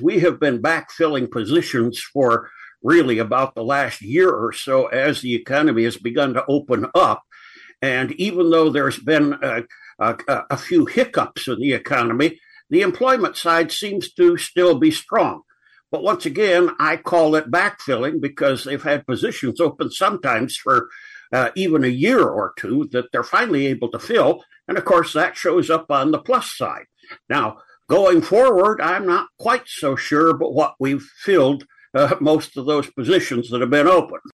we have been backfilling positions for really about the last year or so as the economy has begun to open up. And even though there's been a few hiccups in the economy, the employment side seems to still be strong. But once again, I call it backfilling because they've had positions open sometimes for even a year or two that they're finally able to fill. And of course, that shows up on the plus side. Now, going forward, I'm not quite so sure, but what we've filled most of those positions that have been open.